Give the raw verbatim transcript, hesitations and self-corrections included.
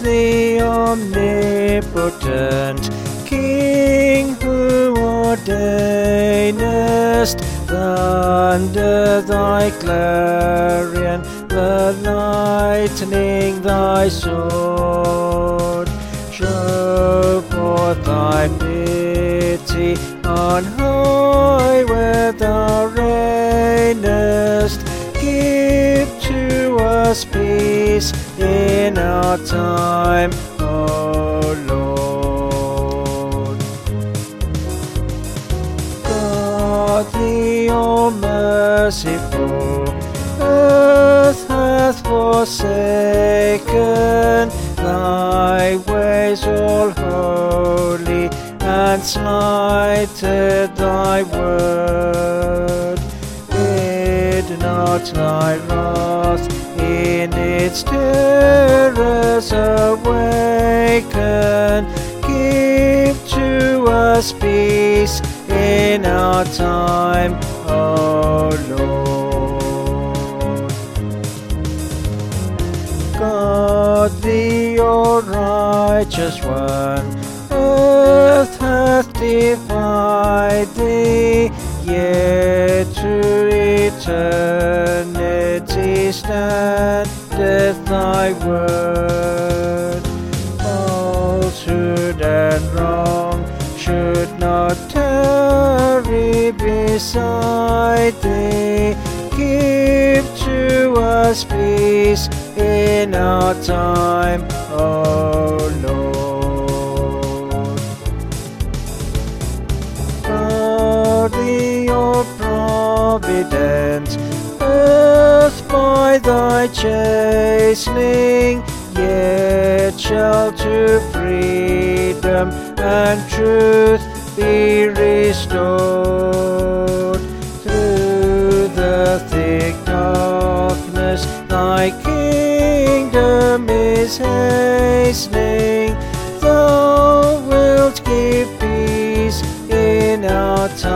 the omnipotent King, who ordainest thunder thy clarion, the lightning thy sword. Show forth thy pity on high where thou reignest. Give to us peace in our time, O Lord. God the all-merciful, earth hath forsaken thy ways all holy, and slighted thy word. Bid not thy wrath in its terrors awaken. Give to us peace in our time, O Lord. God the all-righteous one, earth hath defied thee, yet to eternity standeth thy word. Falsehood and wrong should not tarry beside thee. Give to us peace in our time, O Lord. God the all-provident, earth by thy chastening, yet shall to freedom and truth be restored. Through the thick darkness thy kingdom is hastening. Thou wilt give peace in our time.